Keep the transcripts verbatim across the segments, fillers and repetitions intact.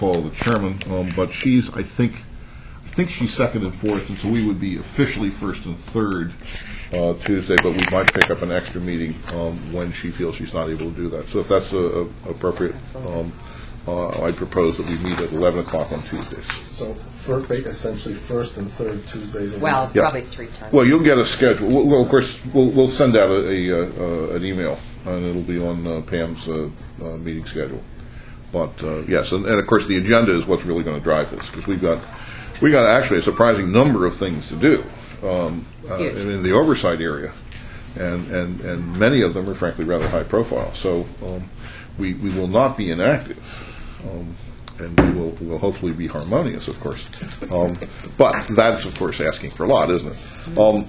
Paul, the chairman, um, but she's, I think, I think she's second and fourth, and so we would be officially first and third uh, Tuesday, but we might pick up an extra meeting um, when she feels she's not able to do that. So if that's uh, appropriate, um, uh, I propose that we meet at eleven o'clock on Tuesdays. So for, essentially first and third Tuesdays. In well, yeah. probably three times. Well, you'll get a schedule. Well, well of course, we'll, we'll send out a, a, uh, an email, and it'll be on uh, Pam's uh, uh, meeting schedule. But uh, yes, and, and of course the agenda is what's really going to drive this, because we've got we got actually a surprising number of things to do um, uh, in, in the oversight area, and, and and many of them are frankly rather high profile. So um, we we will not be inactive, um, and we will will hopefully be harmonious, of course. Um, but that's of course asking for a lot, isn't it? Um,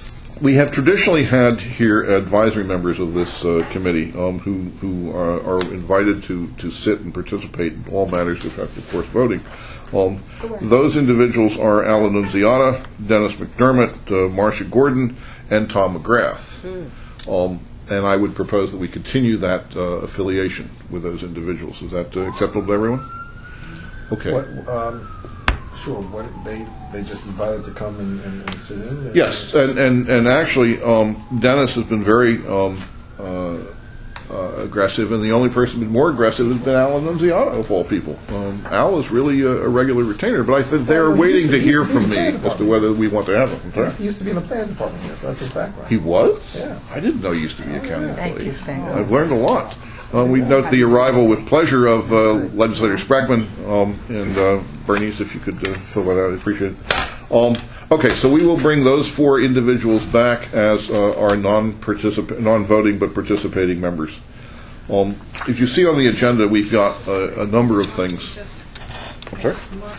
We have traditionally had here advisory members of this uh, committee um, who, who are, are invited to, to sit and participate in all matters which have, of course, voting. Um, those individuals are Alan Nunziata, Dennis McDermott, uh, Marcia Gordon, and Tom McGrath. Mm. Um, and I would propose that we continue that uh, affiliation with those individuals. Is that uh, acceptable to everyone? Okay. What, um, Sure. What they they just invited to come and, and, and sit in? Yes, and and and actually, um, Dennis has been very um, uh, uh, aggressive, and the only person who's been more aggressive has been Alan Nunziata, of all people. Um, Al is really a, a regular retainer, but I think they're well, waiting to, to hear from me as to whether we want to have him. Yeah, he used to be in the planning department here, so that's his background. He was? Yeah. I didn't know he used to be a county employee. Thank you, thank you. I've learned a lot. Uh, we note the arrival with pleasure of uh, Legislator Sprackman, um, and uh, Bernice, if you could uh, fill that out, I'd appreciate it. Um, okay, so we will bring those four individuals back as uh, our non-particip- non-voting but participating members. Um, if you see on the agenda, we've got uh, a number of things. I'm sorry?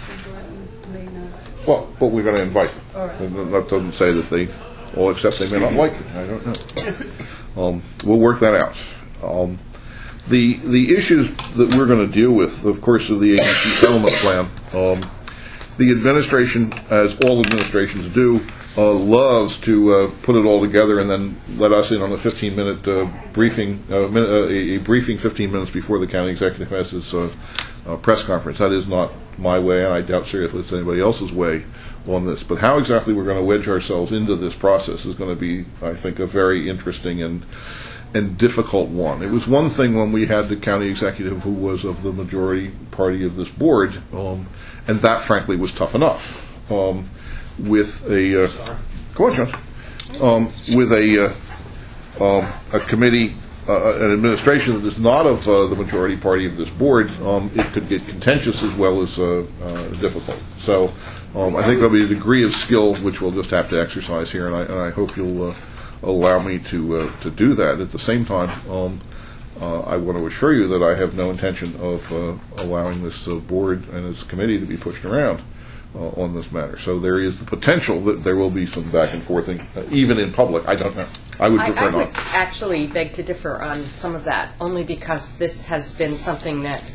Well, but we're going to invite them. That doesn't say that they all accept. They may not like it. I don't know. Um, we'll work that out. Um, The the issues that we're going to deal with, of course, are the agency settlement plan. Um, the administration, as all administrations do, uh, loves to uh, put it all together and then let us in on a fifteen-minute uh, briefing, uh, min- uh, a, a briefing fifteen minutes before the county executive has his uh, uh, press conference. That is not my way, and I doubt seriously it's anybody else's way on this. But how exactly we're going to wedge ourselves into this process is going to be, I think, a very interesting and and difficult one. It was one thing when we had the county executive who was of the majority party of this board, um, and that, frankly, was tough enough. Um, with a, uh, come on, John, um, with a uh, um, a committee, uh, an administration that is not of uh, the majority party of this board, um, it could get contentious as well as uh, uh, difficult. So um, I think there'll be a degree of skill which we'll just have to exercise here, and I, and I hope you'll uh, allow me to uh, to do that. At the same time, um, uh, I want to assure you that I have no intention of uh, allowing this uh, board and its committee to be pushed around uh, on this matter. So there is the potential that there will be some back and forthing, uh, even in public. I don't know. I would prefer I, I not. would actually beg to differ on some of that, only because this has been something that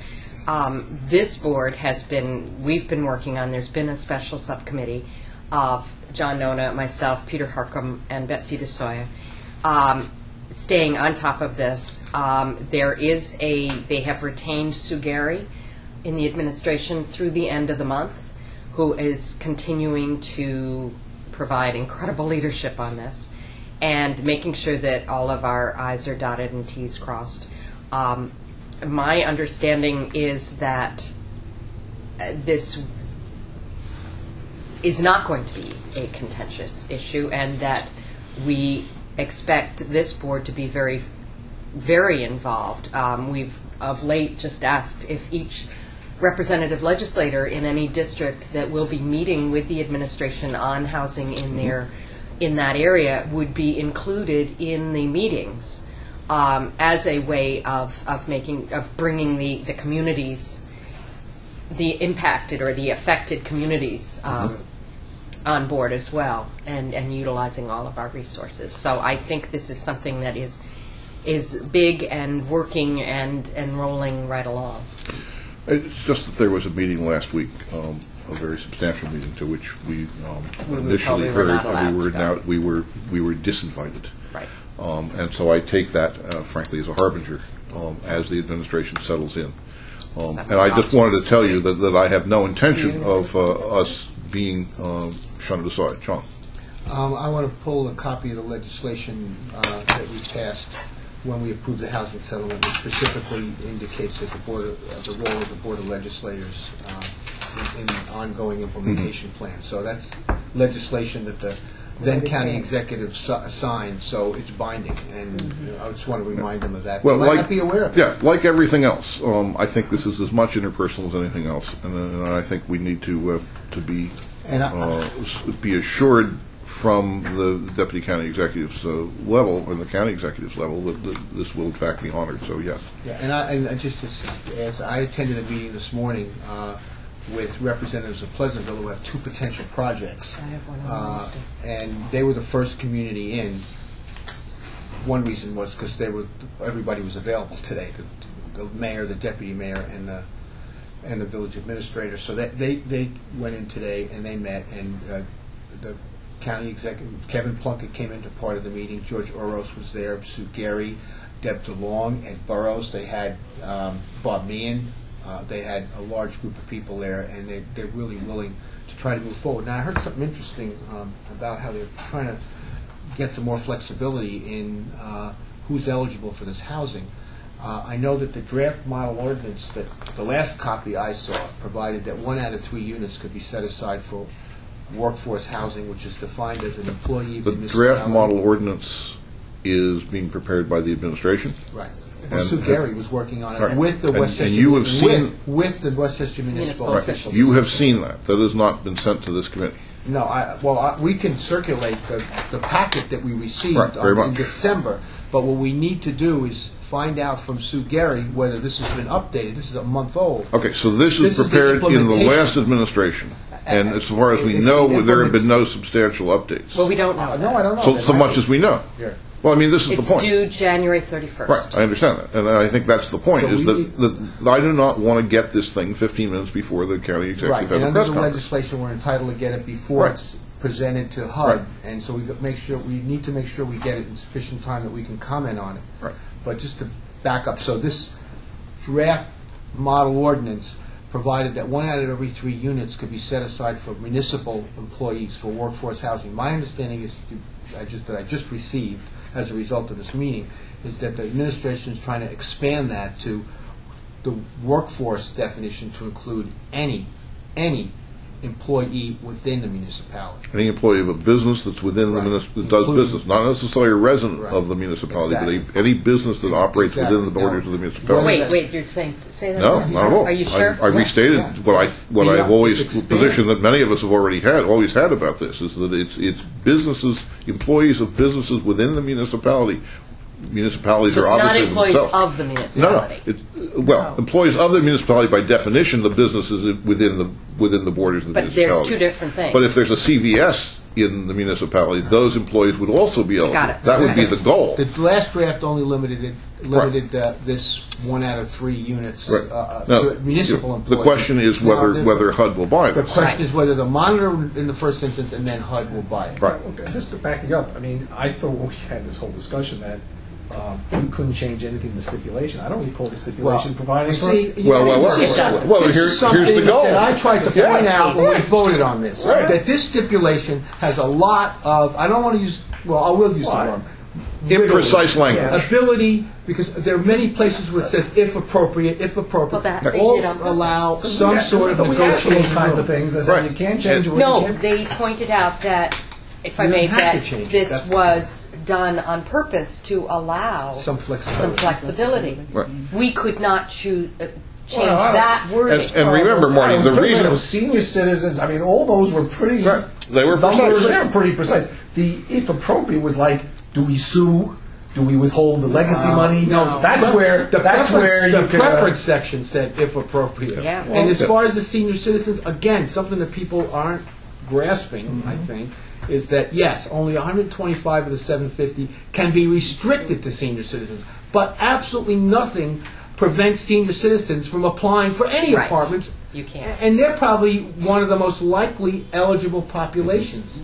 um, this board has been, we've been working on. There's been a special subcommittee of John Nona, myself, Peter Harcum, and Betsy DeSoya, um, staying on top of this. Um, there is a, they have retained Sue Gary in the administration through the end of the month, who is continuing to provide incredible leadership on this and making sure that all of our I's are dotted and T's crossed. Um, my understanding is that uh, this is not going to be a contentious issue, and that we expect this board to be very, very involved. Um, we've of late just asked if each representative legislator in any district that will be meeting with the administration on housing in their in that area would be included in the meetings um, as a way of of making of bringing the the communities, the impacted or the affected communities um, mm-hmm. on board as well, and, and utilizing all of our resources. So I think this is something that is is big and working and, and rolling right along. It's just that there was a meeting last week, um, a very substantial meeting to which we um, we initially were heard not we were to now we were we were disinvited. Right. Um, and so I take that, uh, frankly, as a harbinger um, as the administration settles in. Um, Seven and I just wanted to options. tell you that, that I have no intention of uh, us being uh, shunned aside. John? Um, I want to pull a copy of the legislation uh, that we passed when we approved the housing settlement, which specifically indicates that the board, of, uh, the role of the Board of Legislators uh, in, in the ongoing implementation Mm-hmm. plan. So that's legislation that the then county executive si- signed, so it's binding, and you know, I just want to remind them of that. Well, they might like, not be aware of it. Yeah, like everything else, um, I think this is as much interpersonal as anything else, and, uh, I think we need to uh, to be And I- uh, s- be assured from the deputy county executive's uh, level and the county executive's level that, that this will in fact be honored. So yes, Yeah, and I, and I just as I attended a meeting this morning uh, with representatives of Pleasantville who have two potential projects. I have one on Uh, Wednesday. and they were the first community in. One reason was because they were everybody was available today. The, the mayor, the deputy mayor, and the and the village administrator. So they they, they went in today and they met, and uh, the county executive Kevin Plunkett came into part of the meeting. George Oros was there. Sue Gary, Deb DeLong, and Burrows. They had um, Bob Meehan. Uh, they had a large group of people there, and they, they're really willing to try to move forward. Now, I heard something interesting um, about how they're trying to get some more flexibility in uh, who's eligible for this housing. Uh, I know that the draft model ordinance, that the last copy I saw, provided that one out of three units could be set aside for workforce housing, which is defined as an employee of the the draft municipality. model ordinance is being prepared by the administration. Right. And- Well, Sue Gary was working on it Right. with the And- Westchester and you have with, seen- with the Westchester municipal Municipal Right. officials. You have seen that. That has not been sent to this committee. No, I, well, I, we can circulate the, the packet that we received Right, very on, in much. December, but what we need to do is find out from Sue Gary whether this has been updated. This is a month old. Okay, so this This is is the prepared in the implementation. last administration, and Uh, as far as we it's know, the there have been implement- no substantial updates. Well, we don't know. Uh, that. no, I don't know. So, There so might much be. as we know. Yeah. Well, I mean, this is It's the point. due January thirty-first. Right, I understand that, and I think that's the point, So is we that, need- that I do not want to get this thing fifteen minutes before the county executive Right, has and a under press the conference. legislation, we're entitled to get it before Right. it's presented to H U D, Right. and so we got- make sure, we need to make sure we get it in sufficient time that we can comment on it. Right. But just to back up, so this draft model ordinance provided that one out of every three units could be set aside for municipal employees for workforce housing. My understanding is, I just, that I just received as a result of this meeting, is that the administration is trying to expand that to the workforce definition to include any, any employee within the municipality. Any employee of a business that's within the Right. municip, that does Including- business, not necessarily a resident Right. of the municipality, but Exactly. a- any business that operates within the Exactly. borders Now, of the municipality. whether Wait, wait, you're saying, say that No, again? not at all. Are you I- sure? I Yeah, restated yeah. what I, what Yeah, I've always, it's the expanded. position that many of us have already had, always had about this, is that it's, it's businesses, employees of businesses within the municipality. Municipalities So are it's not obviously employees themselves. of the No, no. municipality? It, well, employees of the municipality, by definition, the business is within the, within the borders of the But municipality. there's two different things. But if there's a C V S in the municipality, those employees would also be eligible. Got it. That would be Okay. the goal. The last draft only limited it, limited uh, this one out of three units Right. uh, uh, Now, to municipal you- employees. The question is Now, whether, there's- whether H U D will buy The this. question is whether the monitor in the first instance and then H U D will buy it. Right. Okay, just to back you up, I mean, I thought when we had this whole discussion that um, we couldn't change anything in the stipulation. I don't recall the stipulation providing for. see, you Well, know, well, well, this is- well, this is here's- something here's the goal. that I tried to Yeah. point out when we voted on this. Right. That this stipulation has a lot of, I don't want to use, well, I will use the Why? word. Imprecise language. Yeah. Ability, because there are many places where it says if appropriate, if appropriate. Well, that they all did on purpose. allow But we some had- sort of but we asked for negotiation. those kinds of room. things. I said, Right. you can't change it. when No, you can't- they pointed out that, if I You don't may, have that to change it. this That's- was done on purpose to allow Some flexibility. some flexibility. Right. We could not choose, uh, change Well, I- that wording. And, and remember, Marty, It was the pretty- reason, it was senior citizens. I mean, all those were pretty. Right. They were numbers, precise. They were pretty precise. The if appropriate was like, do we sue? Do we withhold the legacy money? No, that's the- where the that's preference, where the you can. uh, preference section said if appropriate. Yeah. And as Well, far as the senior citizens, again, something that people aren't grasping, I think, is that yes, only one hundred twenty-five of the seven fifty can be restricted to senior citizens, but absolutely nothing prevents senior citizens from applying for any Right. apartments. You can't. And they're probably one of the most likely eligible populations.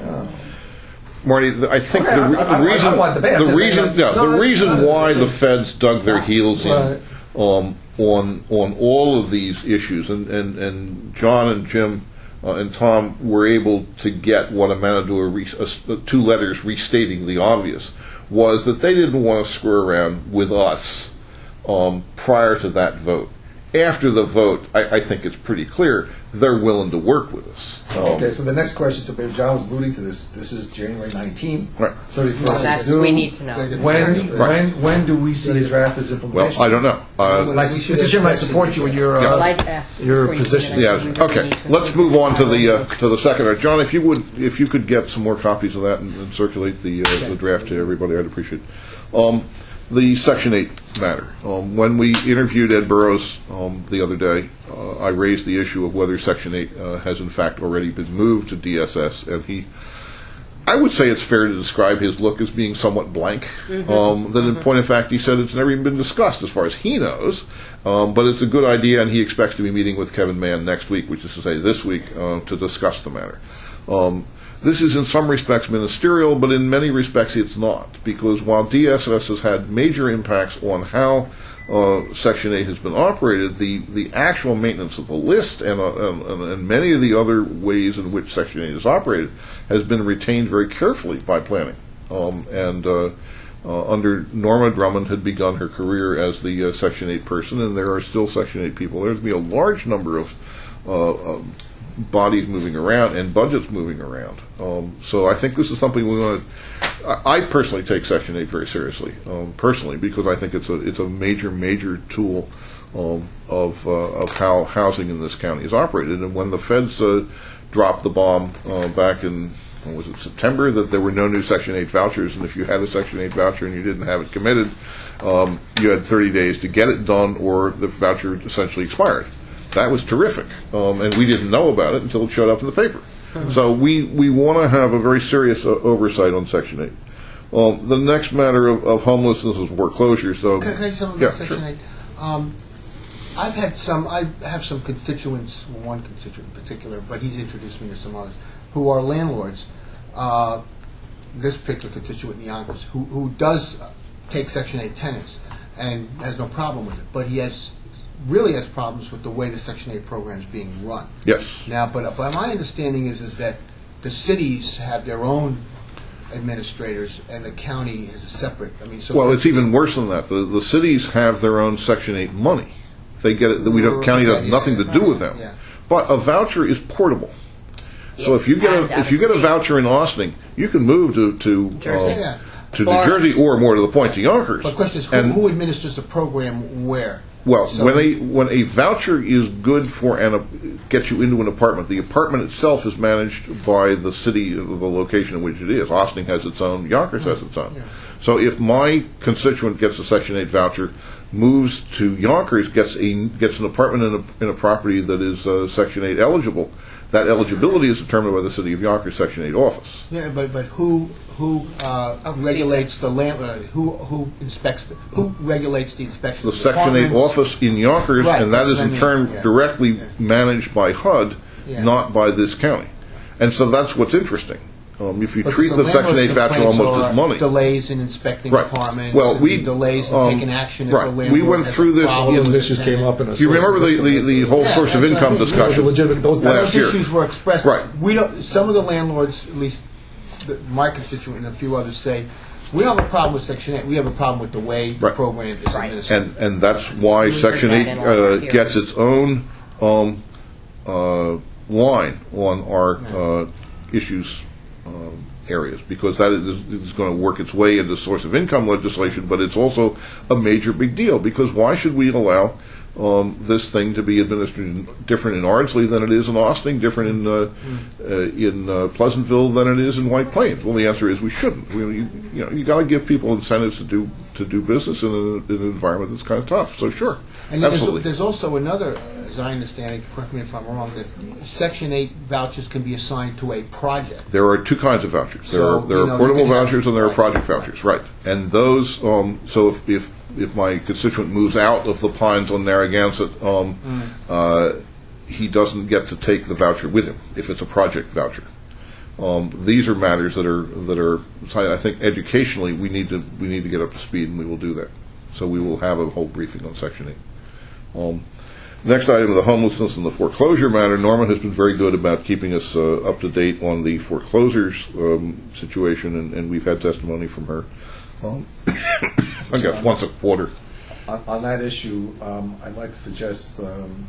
Marty, the- I think Okay, the, re- I- I- the I reason, want the ban. I'm the just saying reason, that- yeah, No, the I- reason I- why the feds dug their heels in, Right. um, on on all of these issues, and, and, and John and Jim uh, and Tom were able to get what amounted to a, re- a, two letters restating the obvious, was that they didn't want to screw around with us um, prior to that vote. After the vote, I, I think it's pretty clear they're willing to work with us. Um, Okay, so the next question, to Bill John was alluding to this, this is January nineteenth, Right. thirty-first Well, is that's, due. we need to know. When, Right. when, when do we see a draft as well, implementation? I don't know. Uh, And I- Mister Chairman, I support you in your, Yeah. Well, uh, I'd ask your before you position. do that, Yeah. I think we really Okay. need to Let's know. move on to the uh, to the second. Uh, John, if you would, if you could get some more copies of that and, and circulate the uh, the draft to everybody, I'd appreciate it. Um, the Section eight matter. Um, when we interviewed Ed Burrows um, the other day, uh, I raised the issue of whether Section eight uh, has in fact already been moved to D S S, and he. I would say it's fair to describe his look as being somewhat blank. Mm-hmm. Um, that in point of fact, he said it's never even been discussed as far as he knows. Um, but it's a good idea, and he expects to be meeting with Kevin Mann next week, which is to say this week, uh, to discuss the matter. Um, this is in some respects ministerial, but in many respects it's not, because while D S S has had major impacts on how uh, Section eight has been operated, the, the actual maintenance of the list and, uh, and, and many of the other ways in which Section eight is operated has been retained very carefully by planning. Um, and uh, uh, under Norma Drummond had begun her career as the uh, Section eight person, and there are still Section eight people. There's going to be a large number of uh, um, bodies moving around and budgets moving around. Um, so I think this is something we want to. I, I personally take Section eight very seriously, um, personally, because I think it's a it's a major major tool um, of uh, of how housing in this county is operated. And when the feds uh, dropped the bomb uh, back in when was it September that there were no new Section eight vouchers, and if you had a Section eight voucher and you didn't have it committed, um, you had thirty days to get it done, or the voucher essentially expired. That was terrific, um, and we didn't know about it until it showed up in the paper. Mm-hmm. So we, we want to have a very serious uh, oversight on Section eight. Um, the next matter of, of homelessness is foreclosure. So, Can, can I say something yeah, about Section sure. eight? Um, I've had some, I have some constituents, well, one constituent in particular, but he's introduced me to some others, who are landlords. Uh, this particular constituent in Yonkers, who, who does take Section eight tenants and has no problem with it, but he has really has problems with the way the Section eight program is being run. Yes. Now, but, but my understanding is is that the cities have their own administrators, and the county is a separate. I mean, so Well, for it's even worse than that. The the cities have their own Section eight money. They get it. We don't. County Okay, has nothing yeah, to do yeah, with them. yeah. But a voucher is portable. So if you get And a if you get a out-of-state. voucher in Austin, you can move to to Jersey. uh, Yeah. to Florida. New Jersey, or more to the point, to Yonkers. But the question is, who, And- who administers the program where? Well, So- when a when a voucher is good for an gets you into an apartment, the apartment itself is managed by the city of the location in which it is. Austin has its own. Yonkers has its own. Yeah. So if my constituent gets a Section eight voucher, moves to Yonkers, gets a gets an apartment in a in a property that is uh, Section eight eligible, that eligibility is determined by the city of Yonkers Section eight office. Yeah, but but who who uh, Oversees regulates the land? Uh, who who inspects? The, who regulates the inspection? The of Section eight apartments? office in Yonkers, Right, and that that's is what I in mean, turn yeah. directly Yeah. managed by H U D, Yeah. not by this county. And so that's what's interesting. Um, if you But treat so the Section eight landlords' voucher complaints almost are as money. Delays in inspecting Right. apartments. Well, and we, delays in um, taking action if right. a We landlord went has through a this problem All in- those with issues the came tenant. up in a. Do you remember the, the, the whole Yeah, source of that's what I income mean. Those are discussion? legitimate, those, Last Those year. issues were expressed. Right. We don't. Some of the landlords, at least the, my constituent and a few others, say we don't have a problem with Section eight. We have a problem with the way the Right. program is Right. administered. And and that's why We heard Section that eight in all our uh, hearings. gets its own um, uh, line on our uh, issues um, areas, because that is, is going to work its way into source of income legislation, but it's also a major big deal, because why should we allow um, this thing to be administered in, different in Ardsley than it is in Austin, different in uh, uh, in uh, Pleasantville than it is in White Plains? Well, the answer is we shouldn't. We, you, you know, you got to give people incentives to do to do business in, a, in an environment that's kind of tough. So sure, And there's, absolutely. there's also another, as I understand it, correct me if I'm wrong, that Section eight vouchers can be assigned to a project. There are two kinds of vouchers. There So, are there you are know, portable you can have- vouchers and there are right, project right. vouchers, right? And those, um, so if, if if my constituent moves out of the Pines on Narragansett, um, Mm. uh, he doesn't get to take the voucher with him if it's a project voucher. Um, these are matters that are that are. So I think educationally we need to we need to get up to speed, and we will do that. So we will have a whole briefing on Section eight. Um, next item, the homelessness and the foreclosure matter. Norman has been very good about keeping us uh, up to date on the foreclosures um, situation, and, and we've had testimony from her. Um, I guess once a quarter. On, on that issue, um, I'd like to suggest um,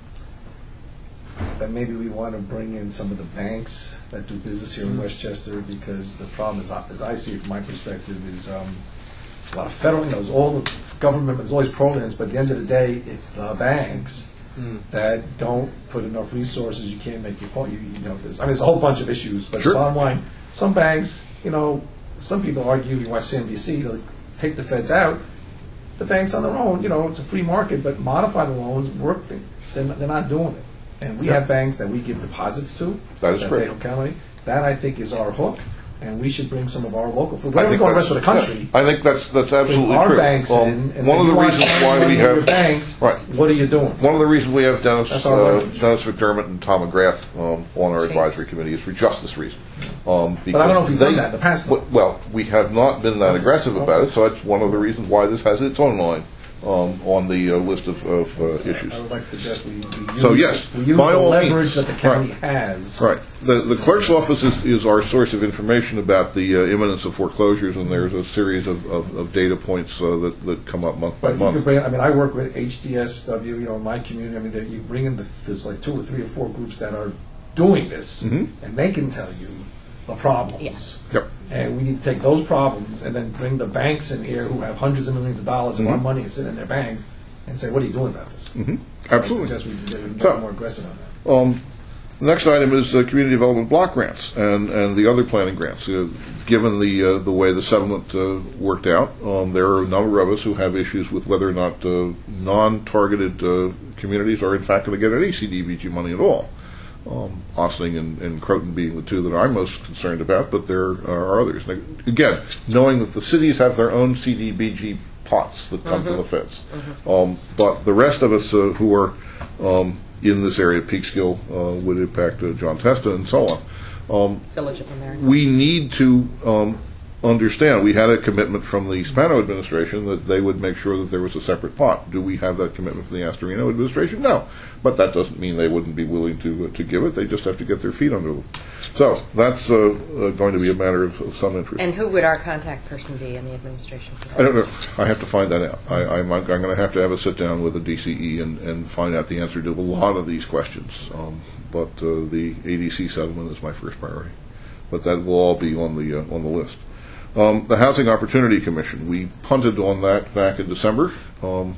that maybe we want to bring in some of the banks that do business here in Westchester, because the problem is, as I see it from my perspective, is um, there's a lot of federal, you know, there's all the government, there's all these programs, but at the end of the day, it's the banks mm. that don't put enough resources. You can't make your phone. You, you know, there's, I mean, there's a whole bunch of issues, but sure. the bottom line, some banks, you know, some people argue, you watch C N B C, like, take the feds out. The banks on their own, you know, it's a free market, but modify the loans, work thing. They're, they're not doing it. And we Yeah. have banks that we give deposits to. That is that correct. they don't count money. That, I think, is our hook, and we should bring some of our local. I Where we think go the rest of the that's- country, yeah, I think that's that's absolutely bring our true. banks Um, in and one say, of the you want reasons to why money we in your have banks, right. what are you doing? One of the reasons we have Dennis That's our uh, leverage. Dennis McDermott and Tom McGrath um, on our Chase. advisory committee is for just this reason. Um, But I don't know if we've they- done that in the past. w- Well, we have not been that aggressive about it, so that's one of the reasons why this has its own line um, on the uh, list of, of uh, issues. I would like to suggest we, we use, So, yes, we use by the all leverage means. that the county Right. has. Right. The, the clerk's office is, is our source of information about the uh, imminence of foreclosures, and there's a series of, of, of data points uh, that, that come up month by But you month. could bring, I mean, I work with H D S W, you know, in my community. I mean, that you bring in the, there's like two or three or four groups that are doing this, Mhm. and they can tell you the problems. Yes. Yep. And we need to take those problems and then bring the banks in here who have hundreds of millions of dollars of our Mhm. money and sit in their banks and say, what are you doing about this? hmm I Absolutely. suggest we can get, we can So- get more aggressive on that. Um, the next item is uh, community development block grants and, and the other planning grants. Uh, given the uh, the way the settlement uh, worked out, um, there are a number of us who have issues with whether or not uh, non-targeted uh, communities are in fact going to get any C D B G money at all. Um, Ossining and, and Croton being the two that I'm most concerned about, but there are others. Now, again, knowing that the cities have their own C D B G pots that come from the feds. Um, but the rest of us uh, who are um, in this area, Peekskill uh, would impact uh, John Testa and so on. Um, Village of America. we need to um, understand, we had a commitment from the Spano administration that they would make sure that there was a separate pot. Do we have that commitment from the Astorino administration? No. But that doesn't mean they wouldn't be willing to uh, to give it. They just have to get their feet under them. So that's uh, uh, going to be a matter of, of some interest. And who would our contact person be in the administration for that? I don't know. I have to find that out. I, I'm, I'm going to have to have a sit down with the D C E and, and find out the answer to a lot of these questions. Um, but uh, the A D C settlement is my first priority. But that will all be on the uh, on the list. Um, the Housing Opportunity Commission. We punted on that back in December. Um,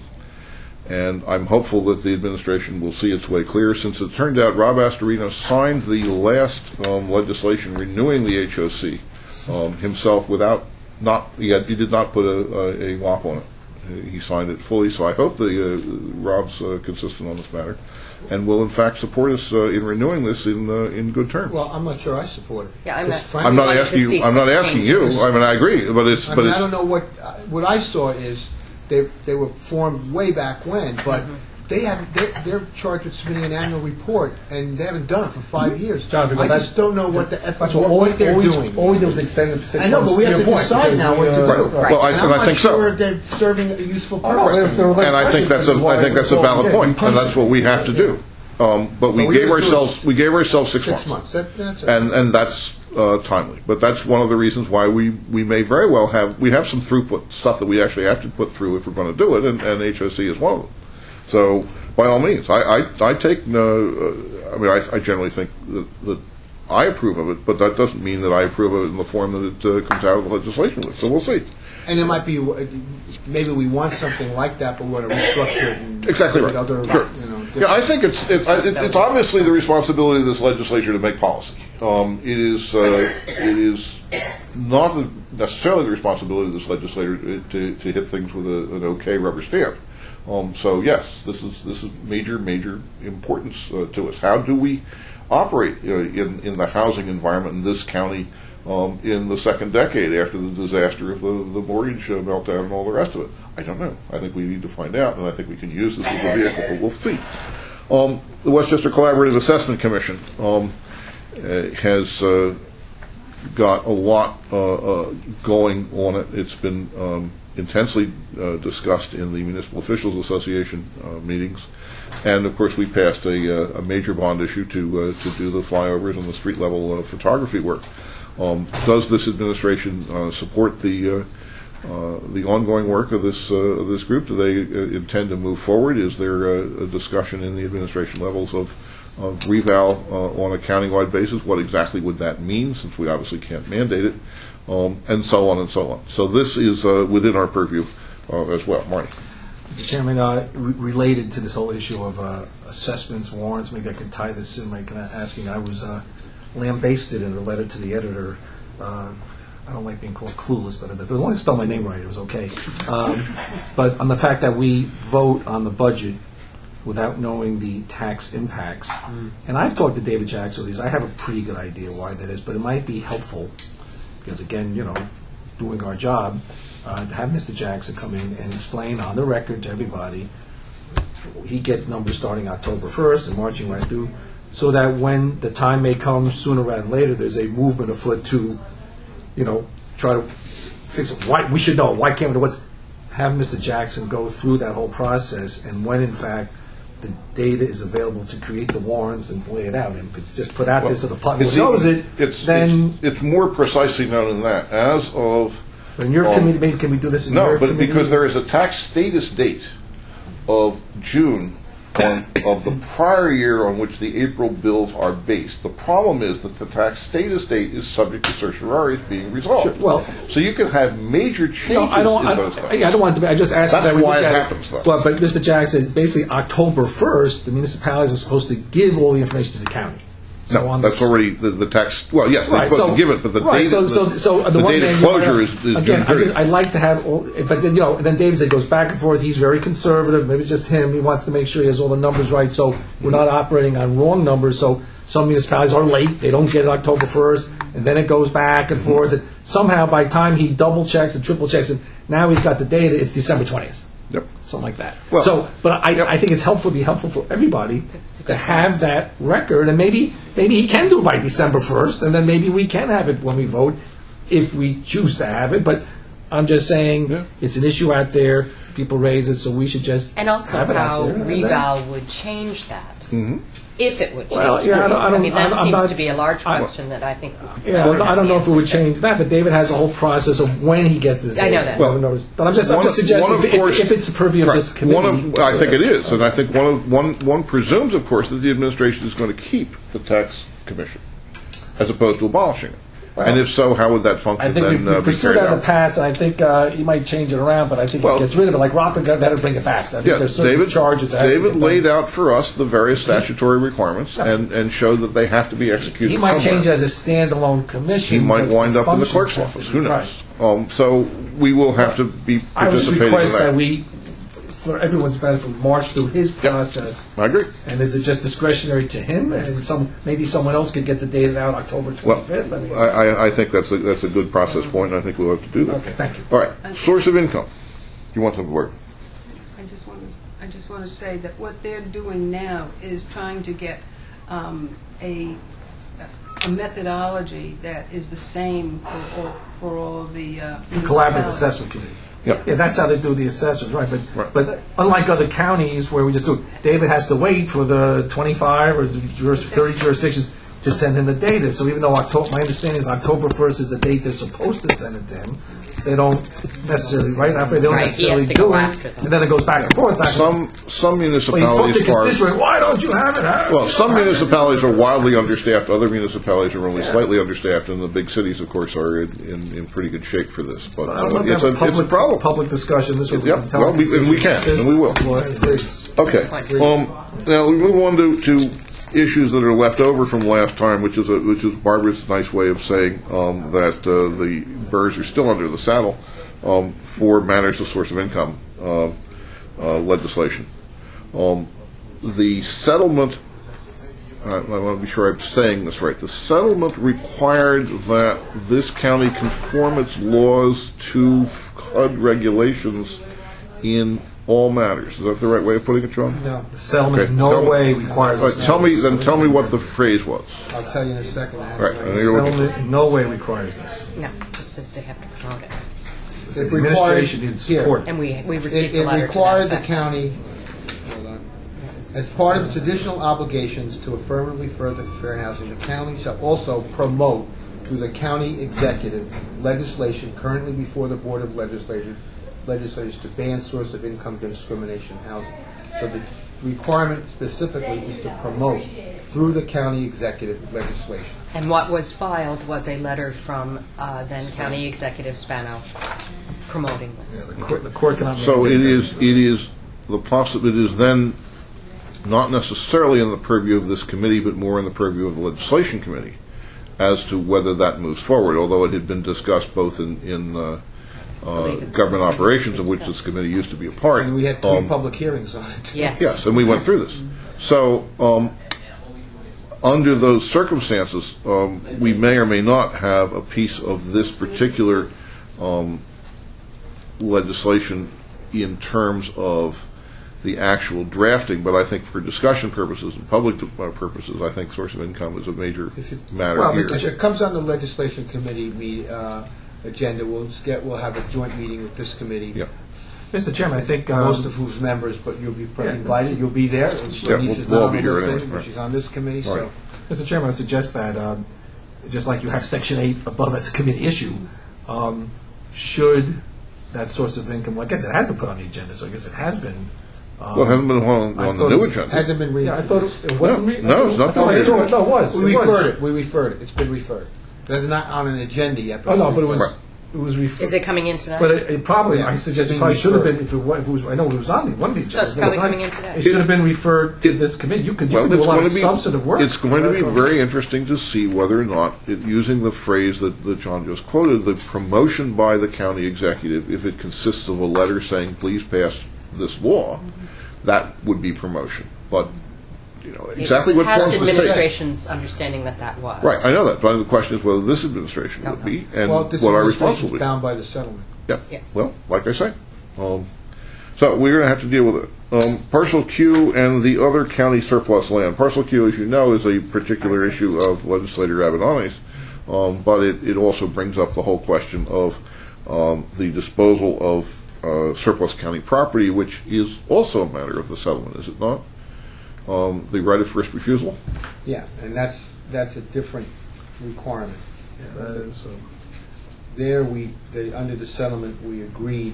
and I'm hopeful that the administration will see its way clear, since it turned out Rob Astorino signed the last um, legislation renewing the H O C um, himself without not he, had, he did not put a, a, a W A P on it. He signed it fully, so I hope the uh, Rob's uh, consistent on this matter, and will in fact support us uh, in renewing this in uh, in good terms. Well, I'm not sure I support it. Yeah, I'm Because not- frankly, I'm not wanted to asking you. see I'm not some asking you. changes. I mean, I agree, but it's I but mean, it's I don't know what uh, what I saw is they they were formed way back when, but they have they, they're charged with submitting an annual report, and they haven't done it for five years. John, because I that's- just don't know what the That's what, what, all, what they're all, we, doing. all we did was extend it for six I know, months. but we have your to point, decide because now we, what to uh, do. Right. Well, I- and and I'm I think not so. sure they're serving a useful Oh, no, purpose. if there were and I think that's a I think that's a valid point, and that's what we have to do. Um, but we But we gave gotta do it ourselves we gave ourselves six, Six months. That, that's it. and and that's uh, timely. But that's one of the reasons why we, we may very well have we have some throughput stuff that we actually have to put through if we're going to do it, and, and H O C is one of them. So by all means, I I, I take no. Uh, I mean, I, I generally think that, that I approve of it, but that doesn't mean that I approve of it in the form that it uh, comes out of the legislation with. So we'll see. And it might be, maybe we want something like that, but we want to restructure it and Exactly make right. it other, Sure. you know, Yeah, I think it's it's, I- it, it's obviously the responsibility of this legislature to make policy. Um, it is uh, it is not the, necessarily the responsibility of this legislature to, to, to hit things with a, an okay rubber stamp. Um, so yes, this is this is major major importance uh, to us. How do we operate uh, in in the housing environment in this county um, in the second decade after the disaster of the, the mortgage uh, meltdown and all the rest of it? I don't know. I think we need to find out, and I think we can use this as a vehicle, but we'll see. Um, the Westchester Collaborative Assessment Commission um, uh, has uh, got a lot uh, uh, going on it. It's been um, intensely uh, discussed in the Municipal Officials Association uh, meetings. And of course, we passed a, uh, a major bond issue to uh, to do the flyovers and the street level uh, photography work. Um, does this administration uh, support the uh, uh, the ongoing work of this uh, of this group? Do they uh, intend to move forward? Is there a, a discussion in the administration levels of of reval uh, on a countywide basis? What exactly would that mean, since we obviously can't mandate it, um, and so on and so on. So this is uh, within our purview uh, as well. Marty. Mister Chairman, uh, re- related to this whole issue of uh, assessments, warrants, maybe I can tie this in by kind of asking, I was uh, lambasted in a letter to the editor. Uh, I don't like being called clueless, but as long as I spelled my name right, it was okay. Um, but on the fact that we vote on the budget without knowing the tax impacts. Mm. And I've talked to David Jackson with these. I have a pretty good idea why that is, but it might be helpful because, again, you know, doing our job, uh, to have Mister Jackson come in and explain on the record to everybody. He gets numbers starting October first and marching right through, so that when the time may come sooner rather than later, there's a movement afoot to, you know, try to fix it. Why we should know. Why can't we? What's have Mister Jackson go through that whole process, and when in fact the data is available to create the warrants and lay it out, and if it's just put out Well, there so the public it's knows even- it, it's, then it's, it's more precisely known than that. As of in your um, committee, maybe can we do this in no, your but committee? because there is a tax status date of June on, of the prior year on which the April bills are based. The problem is that the tax status date is subject to certiorari being resolved. Sure, well- so you can have major changes No, I don't. in I, those I, things. I don't want to. Be, I just asked That's that we why look it at happens, though. Well, but Mister Jackson, basically October first, the municipalities are supposed to give all the information to the county. So No, on that's the, already the, the tax. Well, yes, they're Right, supposed so, to give it, but the right, date, so, the, so, so the, the one date thing of you closure wanna- is, is June again. I thirtieth. just I'd like to have all, but then, you know, and then David said goes back and forth. He's very conservative. Maybe it's just him. He wants to make sure he has all the numbers right. So we're not operating on wrong numbers. So some municipalities are late; they don't get it October first, and then it goes back and forth. And somehow, by the time he double checks and triple checks, and now he's got the data, it's December twentieth. Yep. Something like that. Well, so, but I, yep. I think it's helpful, be helpful for everybody That's a to good have that record, and maybe maybe he can do it by December first, and then maybe we can have it when we vote, if we choose to have it. But I'm just saying, Yeah. it's an issue out there. People raise it, so we should just And also have it out how there. And then- reval would change that. Mm-hmm. If it would change Well, yeah, I that. don't- I don't- mean, that I'm seems not- to be a large I- question that I think. Yeah, Howard well, I has don't the know if it would answer to. change that, but David has a whole process of when he gets his data. I know that. Well, but I'm just, I'm One just of- suggesting one of if, if, course- if it's a purview of Right. this committee. One of, I think it is, and I think one of one one presumes, of course, that the administration is going to keep the tax commission as opposed to abolishing it. And if so, how would that function I think then we've, uh, we've be pursued carried that in out? the past, and I think uh, he might change it around, but I think Well- he gets rid of it. Like Rockland got that to bring it back. So I think Yeah, there's certain David, charges. that has to David get done. laid out for us the various statutory requirements and, and showed that they have to be executed He might somewhere. change as a standalone commission. He might but wind up in the functions clerk's have office. to Who be- knows? right. Um, so we will have to be I would just participating in request that that. we, for everyone's benefit, march through his Yep. process. I agree. And is it just discretionary to him, and some maybe someone else could get the data out October Well, twenty-fifth? I mean, I, I, I think that's a, that's a good process point, and I think we'll have to do that. okay, thank you. All right, source of income. You want some word? I just want to, I just want to say that what they're doing now is trying to get um, a, a methodology that is the same for all, for all of the uh, Collaborative municipalities. assessment committee. Yep. Yeah, that's how they do the assessments, right? But Right. but unlike other counties where we just do it, David has to wait for the twenty-five or the juris- thirty jurisdictions to send him the data. So even though October, my understanding is October first is the date they're supposed to send it to him, they don't necessarily, right? After they don't Right, he necessarily has to do go it, after them. and then it goes back and forth. Back and Some some Well, you talk to municipalities are constituent, why don't you have it? Huh? well. Some municipalities are wildly understaffed. Other municipalities are only slightly understaffed, and the big cities, of course, are in, in, in pretty good shape for this. But I would uh, love to it's have a a public, it's a problem. public discussion. This way we Yep, can tell well, we- and we constituents can, this and we will. is what it is. Okay. Um, now we move on to, to issues that are left over from last time, which is a, which is Barbara's nice way of saying um, that uh, the Burrs are still under the saddle um, for matters of source of income uh, uh, legislation. Um, the settlement. I, I want to be sure I'm saying this right. The settlement required that this county conform its laws to C U D regulations in all matters. Is that the right way of putting it, John? No, The settlement Okay, in no tell me- way requires All us right, to tell me have then. this. Tell me what the phrase was. I'll tell you in a second. Right, I know you're looking- Settlement in no way requires this. No, just says they have to promote it. The It administration required- needs here. support. And we, we It, received a it letter to that required the effect. county, hold on, That was As part of its additional obligations to affirmatively further fair housing, the county shall also promote through the county executive legislation currently before the Board of Legislators legislators to ban source of income discrimination housing. So the requirement specifically is to promote through the county executive legislation. And what was filed was a letter from uh, then County Executive Spano promoting this. The court, the court cannot. So mandate it that. is, it is the possi it is then not necessarily in the purview of this committee, but more in the purview of the legislation committee as to whether that moves forward, although it had been discussed both in, in uh, uh, believe it's government something operations, of which discussed. this committee used to be a part. And we had three Um, public hearings on it. Yes. Yes, and we went through this. So, um, under those circumstances, um, we may or may not have a piece of this particular um, legislation in terms of the actual drafting, but I think for discussion purposes and public uh, purposes, I think source of income is a major If it- matter Well, here. Mister If it comes on the legislation committee meet, uh, agenda, we'll just get, we'll have a joint meeting with this committee. Yeah. Mister Chairman, I think. Um, Most of who's members, but you'll be Yeah. invited, you'll be there. Yeah, Bernice we'll- is we'll not all on be the here list, anyway, but right. she's on this committee, so. Right. Mister Chairman, I would suggest that, um, just like you have Section eight above as a committee issue, um, should that source of income, well, I guess it has been put on the agenda, so I guess it has been. um, Well, it hasn't been on, I on the thought new it was- agenda. Hasn't been Yeah, I thought reintroduced. it it wasn't. No, re- no, it's not I thought I been saw it. No, it was. We it was. referred it, we referred it, it's been referred. It's not on an agenda yet, but. Oh, no, it's but it was, referred. it was referred. Is it coming in tonight? But it, it probably, Yeah. I suggest it Being probably should have referred. been, if it was, if it was, I know it was on the, one of the agendas. it's but probably not- coming in today. It should have been referred to this committee. You could, you Well, could do a it's lot going of to be, substantive work. it's going to be very interesting to see whether or not, it, using the phrase that, that John just quoted, the promotion by the county executive, if it consists of a letter saying, please pass this law, that would be promotion. But, you know, exactly what It's form past it would take. administration's understanding that that was. Right, I know that, but the question is whether this administration Don't would be, know. and Well, this what our administration's response will be. bound by the settlement. Yeah. Yeah. Well, like I say, um, so we're going to have to deal with it. Um, Parcel Q and the other county surplus land. Parcel Q, as you know, is a particular issue of legislator Abinoni's, um, but it, it also brings up the whole question of um, the disposal of uh, surplus county property, which is also a matter of the settlement, is it not? Um, the right of first refusal. Yeah, and that's, that's a different requirement. Yeah, that is, uh, There, we, the, under the settlement, we agreed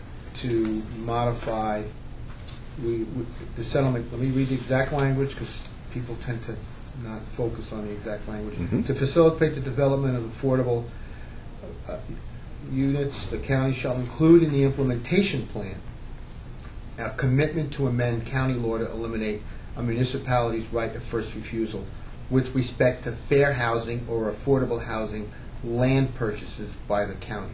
to modify, we, we- the settlement, let me read the exact language, because people tend to not focus on the exact language. Mhm. To facilitate the development of affordable uh, units, the county shall include in the implementation plan a commitment to amend county law to eliminate a municipality's right of first refusal with respect to fair housing or affordable housing land purchases by the county.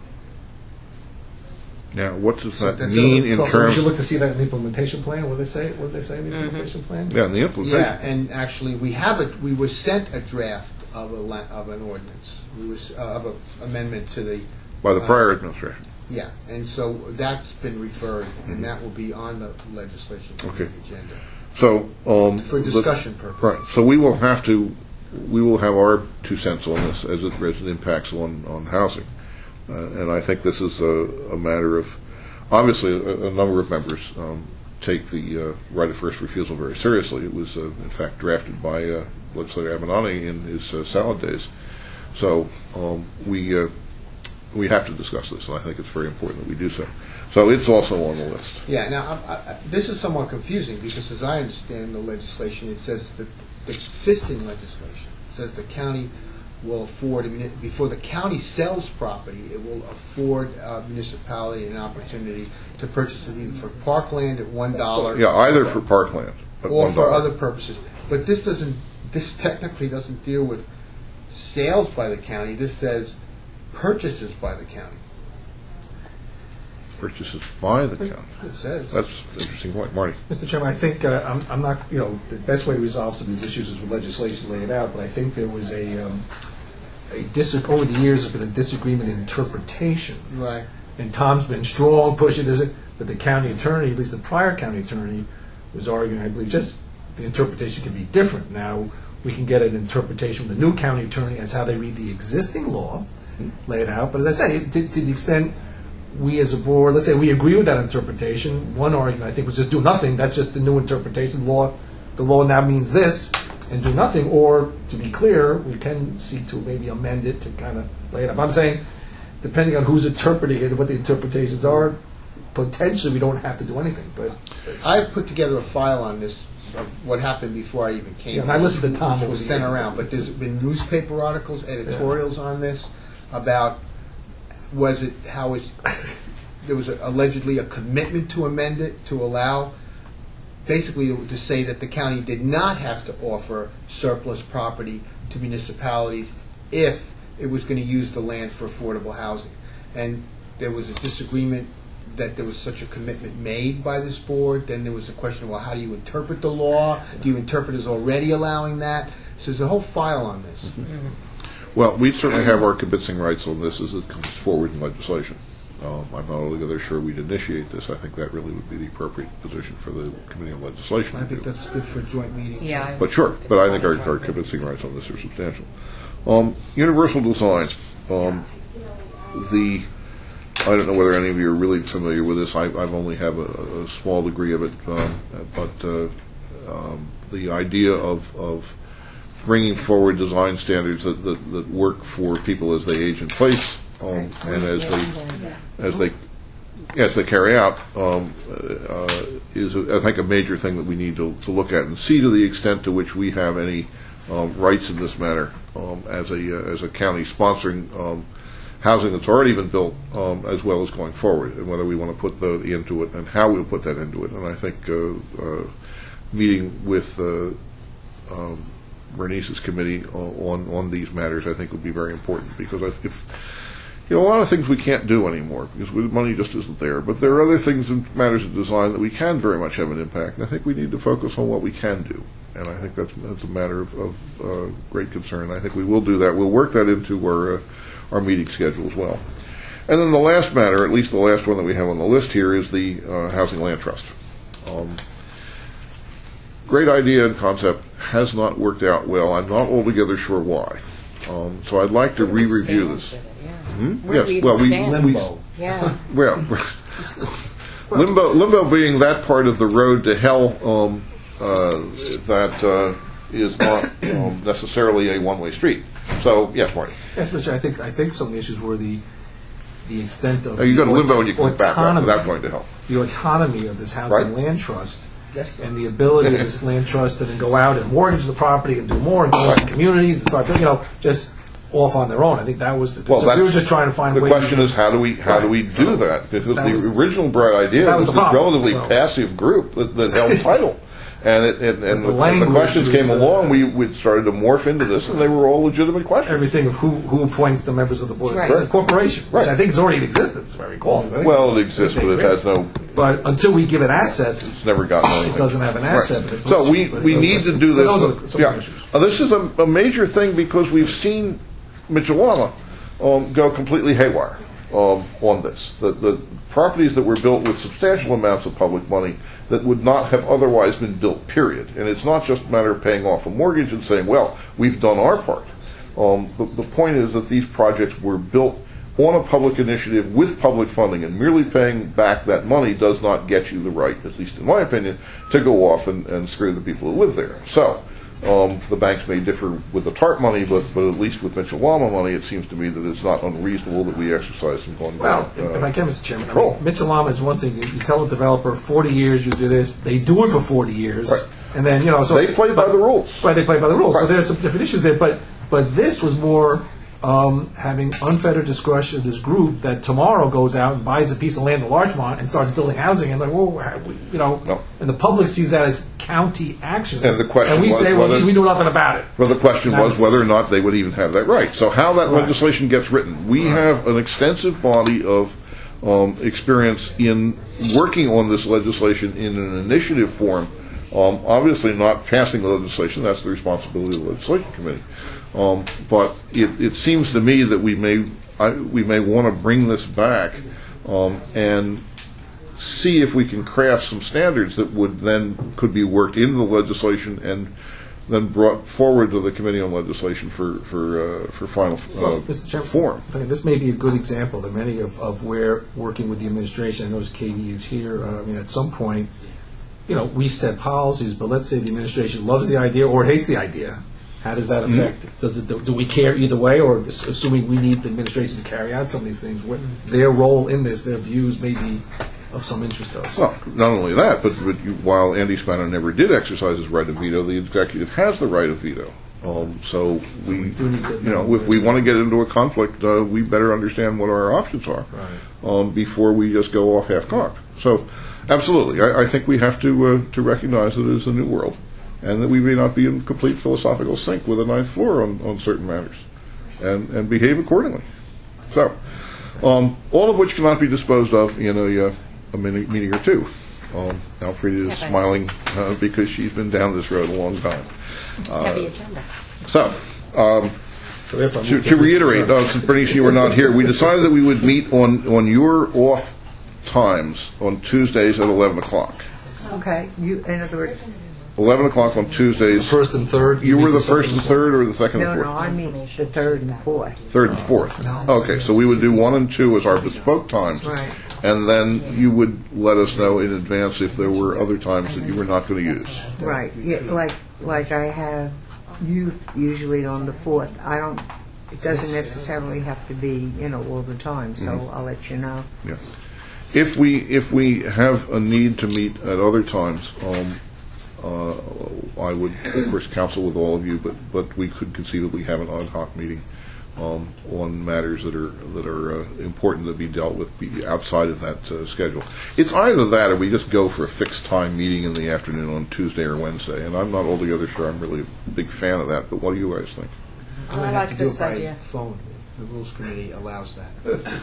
Now, what does So that that's- mean in so- So we terms? should look to see that in the implementation plan. What did they say? What did they say in the implementation plan? Yeah, in the implementation. Yeah, and actually, we have it, we were sent a draft of a, la- of an ordinance, we was, uh, of a amendment to the, By the prior administration. yeah, and so that's been referred, and that will be on the legislation Okay. agenda, So, um, for the- discussion purposes. Right, so we will have to, we will have our two cents on this as it, as it impacts on, on housing. Uh, and I think this is a, a matter of, obviously, a, a number of members um, take the uh, right of first refusal very seriously. It was, uh, in fact, drafted by uh, legislator Abenani in his uh, salad days. So um, we, uh, we have to discuss this, and I think it's very important that we do so. So it's also on the list. Yeah, now, I- I- this is somewhat confusing, because as I understand the legislation, it says that the existing legislation says the county will afford, before the county sells property, it will afford a municipality an opportunity to purchase it either for parkland at one dollar. Yeah, either for parkland. at Or one for dollar. other purposes. But this doesn't, this technically doesn't deal with sales by the county, this says purchases by the county, Purchases by the county. it says. That's an interesting point. Marty? Mister Chairman, I think, uh, I'm, I'm not, you know, the best way to resolve some of these issues is with legislation laid out, but I think there was a, um, a dis, over the years, there's been a disagreement in interpretation. Right. And Tom's been strong pushing this, but the county attorney, at least the prior county attorney, was arguing, I believe, just the interpretation can be different. Now, we can get an interpretation from the new county attorney as how they read the existing law, lay it out. But as I say, to, to the extent we as a board, let's say we agree with that interpretation, one argument I think was just do nothing, that's just the new interpretation, law, the law now means this, and do nothing, or, to be clear, we can seek to maybe amend it to kind of lay it up. I'm saying, depending on who's interpreting it and what the interpretations are, potentially we don't have to do anything, but... I put together a file on this, of what happened before I even came. Yeah, and I listened to Tom which over was the sent years. around, but there's been newspaper articles, editorials on this, about, was it, how is, there was allegedly a commitment to amend it, to allow, basically to, to say that the county did not have to offer surplus property to municipalities if it was going to use the land for affordable housing. And there was a disagreement that there was such a commitment made by this board. Then there was a question, well, how do you interpret the law? Do you interpret as already allowing that? So there's a whole file on this. Well, we certainly have our convincing rights on this as it comes forward in legislation. Um, I'm not altogether sure we'd initiate this. I think that really would be the appropriate position for the Committee on Legislation. I to think do. that's good for a joint meeting. Yeah. I- But sure, but I think our, our convincing rights on this are substantial. Um, universal design. Um, the I don't know whether any of you are really familiar with this. I, I've only have a, a small degree of it, um, but uh, um, the idea of, of bringing forward design standards that, that, that work for people as they age in place um, and as they as they as they carry out um, uh, is, I think, a major thing that we need to, to look at and see to the extent to which we have any um, rights in this matter um, as a uh, as a county sponsoring um, housing that's already been built, um, as well as going forward, and whether we want to put the into it and how we'll put that into it. And I think uh, uh, meeting with uh, um, Bernice's committee on on these matters, I think, would be very important, because if, if you know, a lot of things we can't do anymore because we, money just isn't there. But there are other things in matters of design that we can very much have an impact, and I think we need to focus on what we can do. And I think that's that's a matter of, of uh, great concern. I think we will do that. We'll work that into our uh, our meeting schedule as well. And then the last matter, at least the last one that we have on the list here, is the uh, Housing Land Trust. Um, great idea and concept, has not worked out well. I'm not altogether sure why. Um, so I'd like to Where do we re-review stand this. with it? Yeah. Hmm? Where Yes, do we well, we- stand? Limbo. Yeah. Well, limbo, limbo being that part of the road to hell um, uh, that uh, is not um, necessarily a one-way street. So, yes, Marty. Yes, Mister I think I think some of the issues were the the extent of Oh, you go to the limbo and you come back right, autonomy- without going to hell. the autonomy of this housing Right. land trust Yes, sir. and the ability of this land trust to then go out and mortgage the property and do more and go into communities and start, you know, just off on their own. I think that was the Well, concern. We were that's- just trying to find The ways. question is, how do we how do we Right. do So, that? Because that the was- original bright idea that was was the this problem. relatively So- passive group that, that held title. And, it, and, and The the, the language questions came was, uh, along, we, we started to morph into this, and they were all legitimate questions. everything of who who appoints the members of the board. Right. It's a corporation, which Right. I think is already in existence, if I recall. I think. Well, it exists, but it has no, But until we give it assets, it's never gotten anything. it doesn't have an Right. asset. But it So puts- we, but it we does- need to do so this. those are the- some yeah. of the issues. Uh, this is a, a major thing because we've seen Mitchellama um, go completely haywire um, on this. The, the properties that were built with substantial amounts of public money that would not have otherwise been built, period. And it's not just a matter of paying off a mortgage and saying, well, we've done our part. Um, the, the point is that these projects were built on a public initiative with public funding, and merely paying back that money does not get you the right, at least in my opinion, to go off and, and screw the people who live there. So um, the banks may differ with the TARP money, but, but at least with Mitchell-Lama money, it seems to me that it's not unreasonable that we exercise some ongoing Well, uh, if I can, Mister Chairman, I control. mean, Mitchell-Lama is one thing. You you tell a developer, forty years, you do this. They do it for forty years. Right. And then, you know, so... They play by but- the rules. Right, they play by the rules. So Right. there's some different issues there. But but this was more um, having unfettered discretion of this group that tomorrow goes out and buys a piece of land in Larchmont and starts building housing. And like, whoa, how- we- you know, No. and the public sees that as county action. And the question And we was say, well, whether- gee, we do nothing about it. Well, the question That was was- whether or not they would even have that right. So how that Right. legislation gets written. We have an extensive body of um, experience in working on this legislation in an initiative form. Um, obviously not passing the legislation, that's the responsibility of the legislation committee. Um, but it, it seems to me that we may I, we may want to bring this back um, and see if we can craft some standards that would then could be worked into the legislation and then brought forward to the Committee on Legislation for for uh, for final Well, uh, Mister Chairman, form. I mean, this may be a good example that many of, of where working with the administration, I notice Katie is here, uh, I mean, at some point, you know, we set policies, but let's say the administration loves the idea or hates the idea. How does that affect, does it, do we care either way, or assuming we need the administration to carry out some of these things, what, their role in this, their views may be of some interest to us? Well, not only that, but, but you, while Andy Spano never did exercise his right of veto, the executive has the right of veto. Um, so we, we do need to you know, if we want to get into a conflict, uh, we better understand what our options are Right. um, before we just go off half-cocked. So, absolutely, I, I think we have to uh, to recognize that it is a new world, and that we may not be in complete philosophical sync with the ninth floor on, on certain matters, and, and behave accordingly. So, um, all of which cannot be disposed of in a, uh, a mini- meeting or two. Um, Alfreda is Yeah, but- smiling uh, because she's been down this road a long time. Heavy agenda. So, um, So therefore, I to, move to we reiterate, adjourn. uh, since Bernice, you were not here, we decided that we would meet on, on your off times on Tuesdays at eleven o'clock. Okay, you, in other words, eleven o'clock on Tuesdays. First and third? You mean were the second first and third, or the second no, and no, fourth? I mean the third and fourth. Third and fourth. Okay, so we would do one and two as our bespoke times. Right. And then you would let us know in advance if there were other times that you were not going to use. Right, yeah, like, like I have youth usually on the fourth. I don't, it doesn't necessarily have to be, you know, all the time, so Mm-hmm. I'll let you know. Yeah. If we if we have a need to meet at other times, um, uh, I would, of course, counsel with all of you, but, but we could conceivably have an ad hoc meeting um, on matters that are that are uh, important to be dealt with be outside of that uh, schedule. It's either that or we just go for a fixed time meeting in the afternoon on Tuesday or Wednesday, and I'm not altogether sure I'm really a big fan of that, but what do you guys think? I would I have like to do this it by idea. phone. The Rules Committee allows that.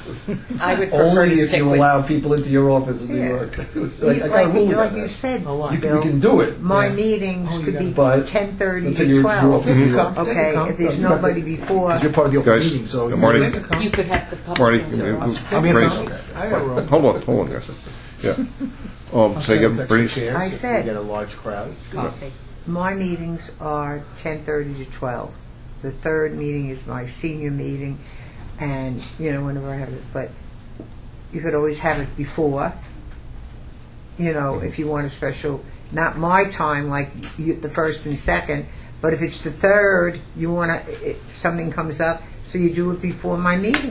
I would prefer Only to if stick you with. allow people into your office in New Yeah. York. You- Like, I got a Like, rule you- about like you that. said, Oh, what? You can, Bill, we can do it. my Yeah. meetings Oh, you could got- be but ten thirty let's say to your- your twelve. office is Come. New York. Okay, Come. if there's You have to- nobody before, Because you're part of the open Guys, meeting, so. uh, you- Marty? Make a come. You could have the public. Marty, input. uh, I'll be Bernice, inside. I got room. hold on, hold on, guys. Yeah. Um, say again, Bernice. I said- We get a large crowd. Coffee. my meetings are ten thirty to twelve. The third meeting is my senior meeting, and, you know, whenever I have it, but you could always have it before, you know, if you want a special, not my time, like you, the first and second, but if it's the third, you want to, something comes up, so you do it before my meeting.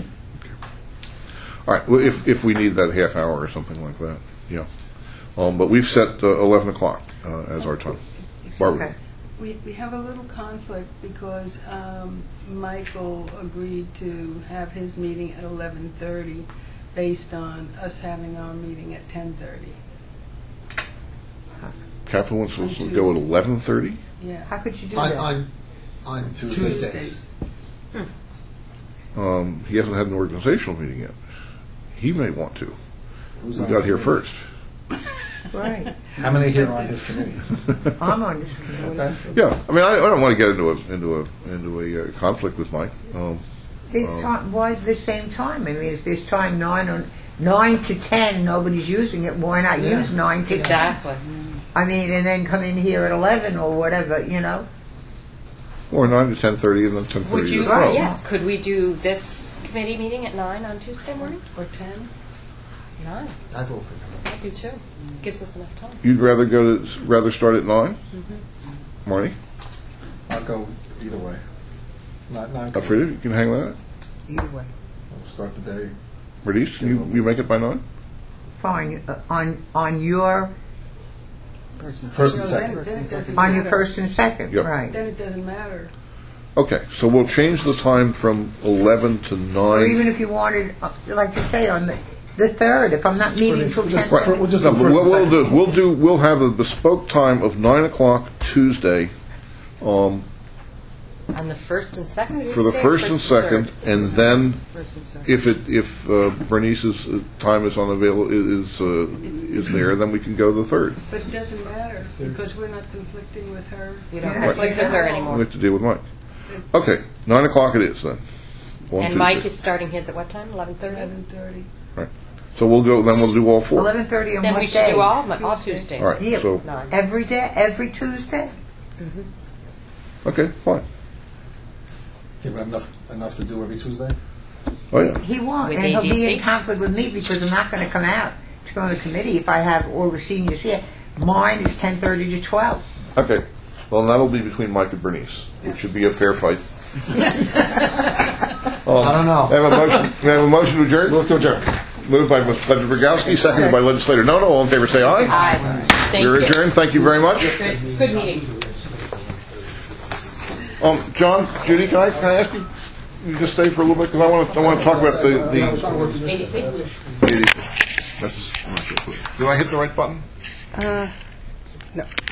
All right, well, if, if we need that half hour or something like that, yeah. Um, but we've set uh, eleven o'clock uh, as our time. Barbara? Okay. We, we have a little conflict because um, Michael agreed to have his meeting at eleven thirty based on us having our meeting at ten thirty. Captain wants us to go at eleven thirty? Yeah. How could you do On, that? on, on Tuesdays. Tuesdays. Um, he hasn't had an organizational meeting yet. He may want to. Who's We on got his here committee? first. Right. How many here are on his committee? I'm on this committee. Yeah, I mean, I, I don't want to get into a into a into a uh, conflict with Mike. Um, This time, why the same time? I mean, if there's time nine or nine to ten, nobody's using it. Why not Yeah. use nine to ten? Exactly. I mean, and then come in here at eleven or whatever, you know. or nine to ten thirty, and then ten Would thirty you? to twelve. Yes. Could we do this committee meeting at nine on Tuesday mornings? Or ten? Nine. I vote for no. I do too. Gives us enough time. You'd rather go to rather start at nine, Mm-hmm. Marty? I'll go either way. Not, not. Alfreda, you can hang that. Either way, We'll start the day. Bernice, can you you make it by nine? fine. Uh, on on your First and No, then- second. then it doesn't on your matter. first and second, Yep. right? Then it doesn't matter. Okay, so we'll change the time from eleven to Or even nine. if you wanted, uh, like you say, on the the third, if I'm not meeting till We'll ten. just- Right. We'll just No, do but first what and we'll second. do is we'll do we'll have a bespoke time of nine o'clock Tuesday um, On the first and second. or did for you the say first and second, third? and then if it if uh, Bernice's uh, time is unavailable is uh, is there, then we can go to the third. But it doesn't matter because we're not conflicting with her. You don't Yeah. conflict with her We anymore. have to deal with Mike. Okay, nine o'clock it is then. on And Mike Tuesday. is starting his at what time? Eleven thirty. Eleven thirty. So we'll go. Then we'll do all four. Eleven thirty on Then what we should day? do all all Tuesdays. All right. Yeah. So Nine. Every day, every Tuesday. Okay, fine. Think we have enough, enough to do every Tuesday? Oh, yeah. He won't, With and he'll be A D C? in conflict with me because I'm not going to come out to go on the committee if I have all the seniors here. Mine is ten thirty to twelve. Okay. Well, that'll be between Mike and Bernice, which should be a fair fight. Um, I don't know. We have a motion, we have a motion to adjourn? Move to adjourn. Moved by Legislator Brigowski, seconded by Legislator Noto. All in favor, say aye. Aye. Thank We're you. adjourned. Thank you very much. Good, good meeting. Um, John, Judy, can I, can I ask you, you just stay for a little bit, because I want to, I want to talk about the, the, A D C? That's- I'm not sure. Did I hit the right button? Uh, no.